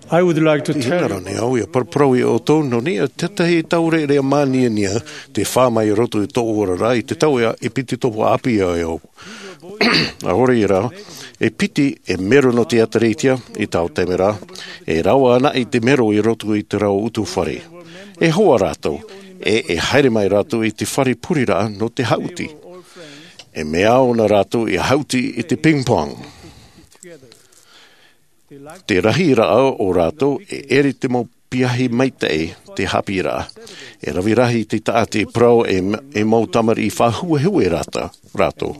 I would like to I tell hingara you ne au ia parparau i o tōno ni a tetahi taure rea mānia nia te whāmai roto i tō ora rai te tau ia e piti tōpo api a au. A hore i rau, e piti e mero no te ataritia i tau temera, e rawa ana i te mero i roto i te rau utu whare. E hoa rātou, e haere mai rātou i te whare purira no te hauti. E mea o na rātou i hauti i te ping-pong. Te rahi rao o rātou e ere te mau piahi maitei te hapi rā. E ravi rahi te taate prau e mau tamari i whahue rātou.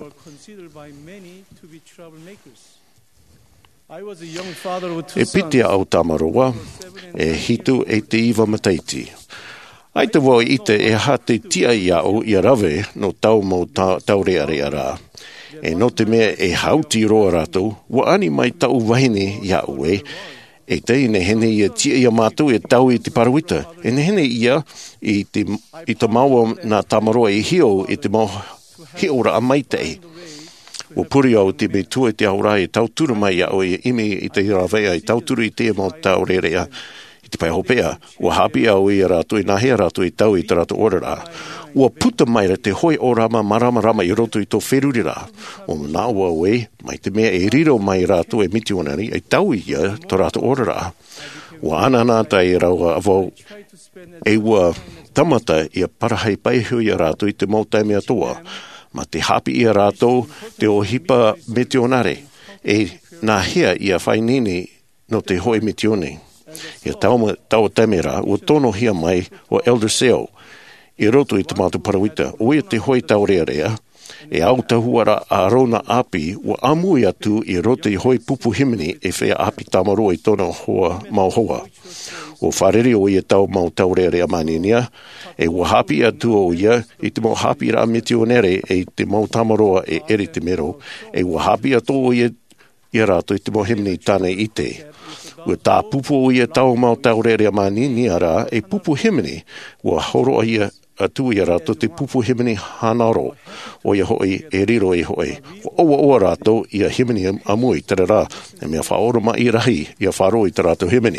E piti au tamaroa, e hitu e te iwa mataiti. Ai te wau ite e ha te tia i au i rave no tau mau taurearea rā. E no te mea e hauti roa rātou, wa ani mai tau wahine i au e te ne hene ia tia ia mātou e tau i te parawita. E ne hene ia i te maua nā tamaroa i hio i te mau hiora a maitei. O puri au te me tua te aura e tauturu mai au e imi i te hirawea i tauturu i te mau taurerea i te pai hopea. O hapi au i rātou i nahea rātou i tau i te rātou orara. Ua puta mai te hoi o rama marama i roto i tō wheruri rā. O nā ua ue, mai te mea e riro mai rātou e miti onari, e tau i ia tō rātou ora rā. Ua ananata e raua avau, e ua tamata i a parahai paihu i a rātou i te mau taimea toa. Ma te hapi i a rātou te o hipa miti onare, e nā hea i a whainini no te hoi miti one. Ia tau taimera, ua tono hia mai o Elder Sale, i roto i te mātu parawita, o ia te hoi taurearea, e au tahuara a rona api, o amui atu i roto i hoi pupu himini e whea api tamaroa i tōna hoa mau hoa. O whareri o ia tau mau taurearea maninia, e ua hapi atu o ia i te mau hapi rā mitionere e te mau tamaroa e eri te mero, e ua hapi atu o ia i rato i te mau himini tāne i te. Ua tā pupu o ia tau mau taurearea maninia rā e pupu himini, ua horo a ia atu i rato te pupu himini hanaro o ia hoi e riro e hoi. Oa rato i a himini amui tere rā, e mea whaoroma i rahi i a wharo i te rato himini.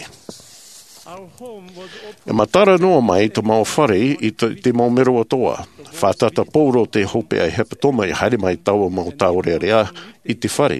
E matara noa mai to mau whare i te mau mero atoa. Whātata pōro te hope ai hepatoma i haere mai tau mau taurearea i te whare.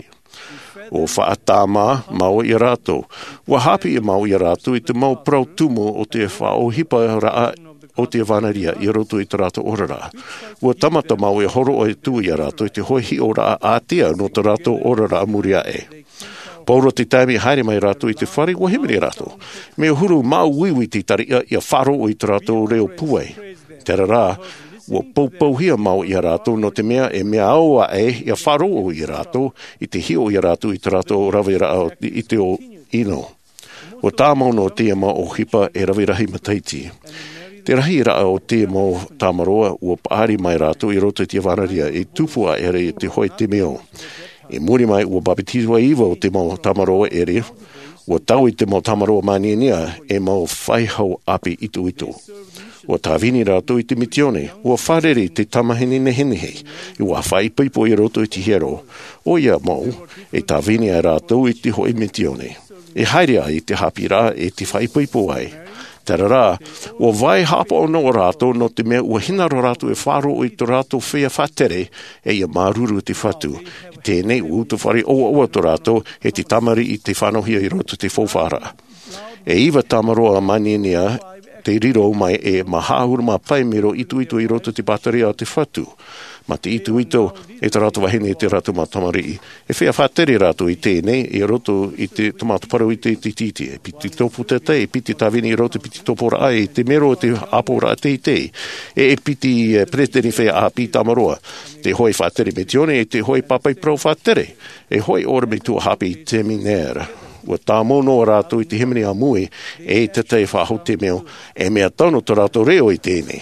O whaatāma mau i rato. Ua hapi i mau i rato i te mau prau tumu o te whaohipa raa o te wanaria i roto i te rato orara. Ua tamata mau i horo o tu i rato i te hoihi o raa ātia no te rato orara muria e. Pauro te taimi haere mai rato i te whare ua himiri rato. Me huru mau wiwi te taria i a wharo o i te rato reo puai. Tera rā, ua poupouhia mau i rato no te mea e mea aua e i a wharo o i rato i te hio i rato i te rato ravera i te o ino. O tā mau no te ma o hipa e ravirahi mataiti. Te rahi ra o te mo tamaroa ua paari mai rato i roto i te wanaria i tupua ere i te hoi te meo. E muri mai ua baptizwa iwa o te mo tamaroa ere, ua tau i te mo tamaroa maninia e mo whaihau api itu. Ua tāwini rato i te mitione, ua whareri te tamahini nehenehe, i ua whaipipo i roto i te hero. O ia mo, e tāwini a rato i te hoi mitione. E haere ai te hapira e te whaipipo ai. Tera rā, ua vai hapa o no rato no te mea ua hinaro rato e wharo o i te rato whea whatere e ia maruru te whatu. I tēnei u te whare oa to rato e te tamari i te whanohia i roto te whowhara. E iwa tamaroa maninia te riro mai e mahahura ma pai mero itu i roto te bataria o te whatu. Ma te itu e te rato wahine e te rato matamari. E whea whatere rato i tēnei e roto i te tomato paru i te titi. E piti topu te te, e piti tawini i roto piti topora ai, te mero te apora te te. E piti preteni whea a pita maroa. Te hoi whatere me tione e te hoi papai pro whatere. E hoi ora me tua hapi te minera. Ua tā mono rato i te himini a mui e te te whahau te meo e mea tano to rato reo i tēnei.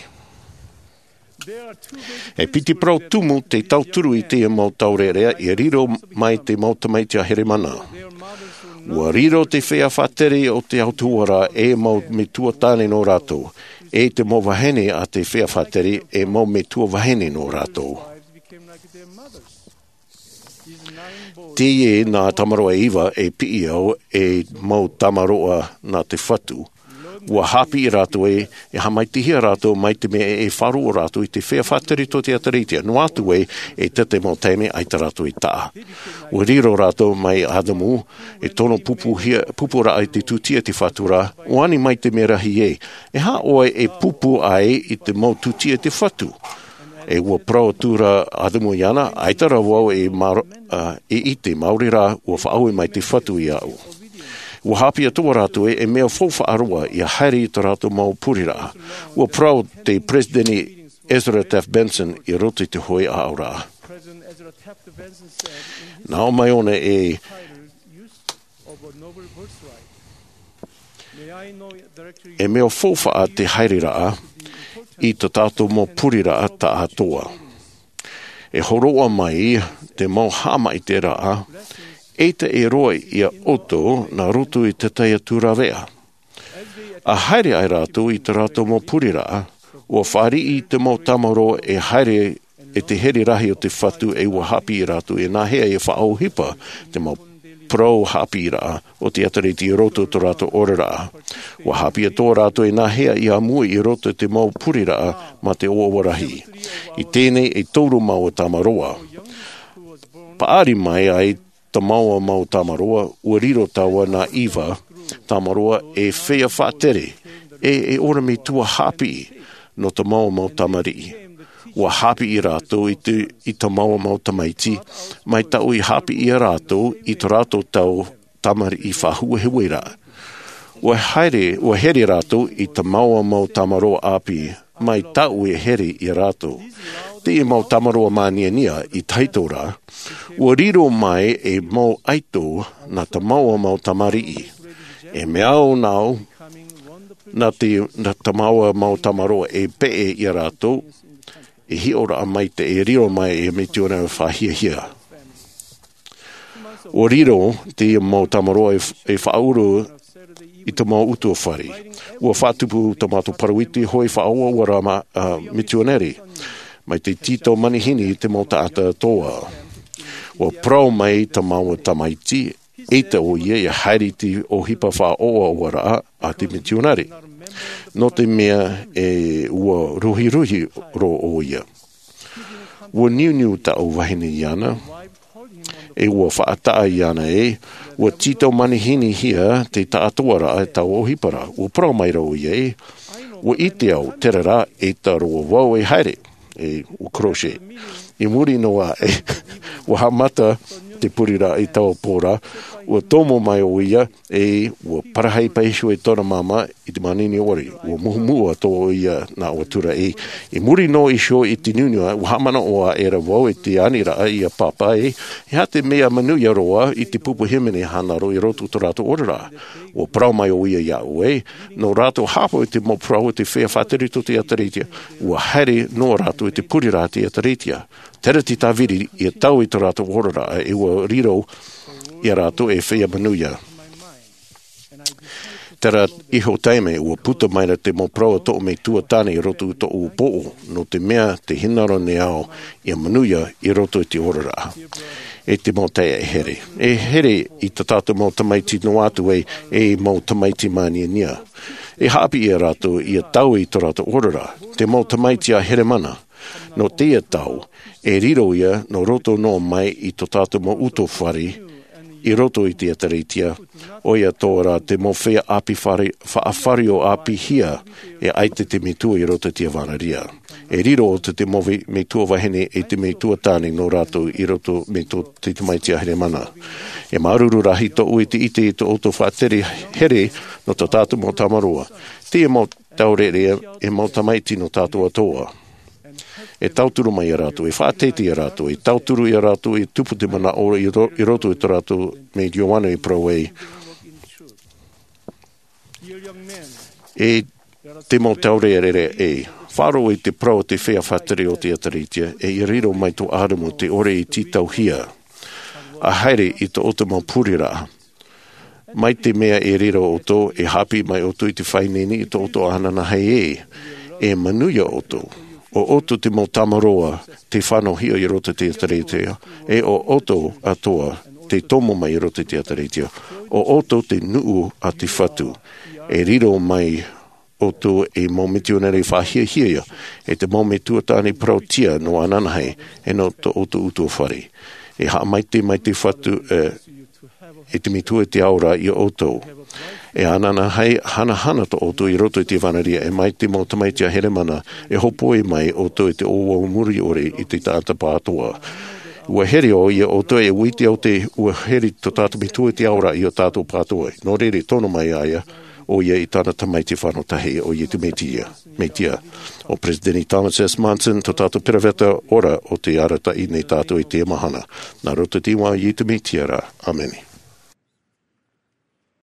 E piti prau tumu te tauturu i te mau taurerea e riro mai te mautamaiti a heremana. Ua riro te whea whatere o te autuara e mau me tua tāne no rātou. E te mau wahene a te whea whatere e mau me tua wahene no rātou. Te nā tamaroa iwa e pii au e mau tamaroa nā te whatu. Ua hapi I rātou e hamaitihia rātou mai te mea e wharu o rātou I te whea whatari to te ataritia. No atu e tete mo teime ai te rātou I taa. Ua riro rātou mai Adamu e tono pupura ai te tutia te whatura, o ani mai te mea rahi e. E ha oe e pupu ai I te mau tutia te whatu. E ua prau tura Adamu iana, aitara wau e ite maurira ua whaau mai te whatu I au. Ua hapi atua rātou e mea fōwha arua I a haere I te rātou mau purira. Ua prau te Presidenti Ezra Taft Benson I roto I te hoi a aura. Nā o mai ona e mea fōwha a te haerira I te tātou mau purira ta atoa. E horoa mai te mau hama I te raa, eita e roa I a oto na roto I te taia tūrawea. A haere ai rātou I te rātou mau purira, ua whari I te mau tamaro e haere e te heri rahi o te whatu e ua hapi I rātou e nahea e whaau hipa te mau pro hapi rā o te atariti I roto to rātou orera. Ua hapi ato rātou e nahea I amui I roto te mau purira ma te oawarahi. I tēnei e touru mau tamaroa. Paari mai ai ta maua mau tamaroa, ua riro taua nā iwa tamaroa e whea whātere, e ora me tua hapi no ta maua mau tamari. Ua hapi I rātou I ta maua mau tamaiti, mai tau I hapi I rātou I ta rātou tau tamari I whahuehewera. Ua here rātou I ta maua mau tamaroa api, mai tau e here I rātou. Te mau tamaroa māniania I taitora, ua riro mai e mau aito na ta maua mau tamari. E meao nao na ta maua mau tamaroa e pee I rātou, e hi ora a mai te e riro mai e me tiona whahia. O riro te mau tamaroa e whauru I te mau utua whare. Ua whatupu tamato paruiti hoi whaua ua rama mitioneri. Mai te tito manihini te mau taata toa. Ua prau mai ta mau tamaiti eita o ia e hairiti o hipa wha oa ua raa a te mitioneri. No te mea e ua ruhi ro o ia. Ua niu ta o wahine iana, e ua whaataa iana ua tito manihini hia te taatuara e tau o hipara. Ua prau mai rau ia ua ite au terera e ta roa wau e haere, ua crochet. I muri noa ua hamata te purira I tau pōra, ua tomo mai o ia ua parahai paishu e tōna mama I te manini ori. Ua muhumua tō ia nā ua tura I muri no I sho I te nunua, ua hamana oa era wau e te anira I a papa ha te mea manuia roa I te pupu himene hanaro I roto to rātou orera. Ua prau mai o ia ia ue, no rātou hapo I te mo prau I te whea whateri to te ataritia, ua haere no rātou I te purira te ataritia. Tera ti tāwiri I tau I to rātou orera e ua riro I rātou e whea manuia. Tera iho teime ua puta maira te mo prau to me tuatane I roto to u po'o no te mea te hinaro ne ao I manuia I roto I te orera. E te mo te here. E here I te tātou mo tamaiti no atu e mo tamaiti māniania. E hapi I rātou I a tau I to rātou orera. Te mo tamaiti a here mana. No te tau, e riro ia no roto no mai I to tātou mo uto whare, I roto I te ataritia, o ia tōra te mo whea api whaafari o api hia, e aite te mitua I roto te avanaria. E riro o te mo mitua wahene e te mitua tāne no rato I roto mitua te maiti a here mana. E maruru rahi to ui te ite I to oto whaateri here no to tātou mo tamaroa. Te mo taurerea e mo tamaiti no tātou atoa. E tauturu mai I rātou, e whaateti I rātou, e tauturu I rātou, e tupu te mana ora I roto I te rātou me Ioana I prau e te mo taurere wharo I te prau te whea whateri o te ataritia, e I riro mai to āramu te ore I titau hia. A haere I te oto mau purira. Mai te mea e riro oto, e hapi mai oto I te whaineni I te oto anana hei e manuia oto. O oto te mo tamaroa te whanohia I roto te ataritia, e o oto atoa te tomo mai roto te ataritio. O oto te nuu a te whatu. E riro mai oto e maumeti o nere whahia e te maumetu tāni prautia no ananahei e no to oto uto whare. E haa mai te whatu e te mitu e te aura i oto. E ananahei hana to oto i roto i te whanaria e mai te mautamaitia heremana e hopo e mai oto e te owa muri ore i te tāta pātoa. Ua heri o ia oto e witi au te ua heri to tāta mitu e te aura i o tātou pātoa. Nō rere tono mai aia o ia i tāna tamai te whanotahi o ia te meitia. O Presidenti Thomas S. Manson to tātou piraweta ora o te arata i nei tātou i te mahana. Nā roto tiwa i te meitia ra. Ameni.